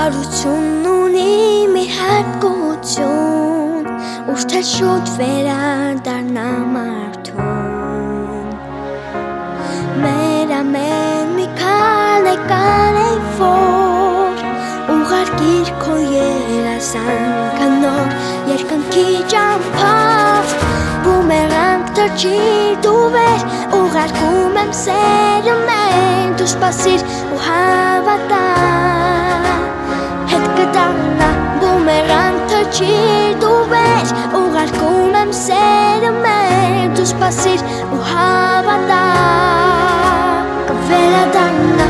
Հարություն ունի մի հատ գություն, ուր թե շուտ վերադառնա մարդուն։ Մեր ամեն մի քանի որ ուղարկիր քո երազանքը նոր երկնքի ճամփով, բումերանգ թրջի դու վեր, ուղարկում եմ սերը մեր, դու սպասիր ու հավատա, հետ կդառնա բումերանգ թրջի դու վեր, ուղարկում եմ սերը մեր, դու սպասիր ու հավատա, կվերադառնա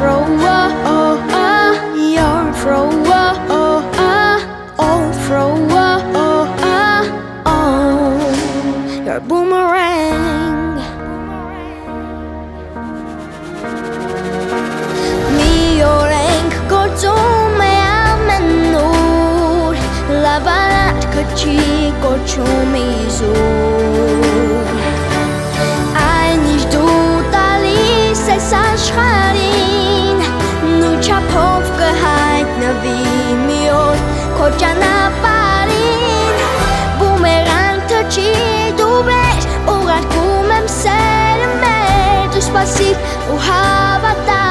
your boomerang. Mi oreng գործում է ամենուր, լավարար քչի կոչում իզուր, այն ինչ դու տալիս ես աշխարհին, նույն չափով կհայտնվի մի օր քո ճանապարհին, բումերանգ թրջի ուղարկում եմ սերը մեր, դու սպասիր ու հավատա,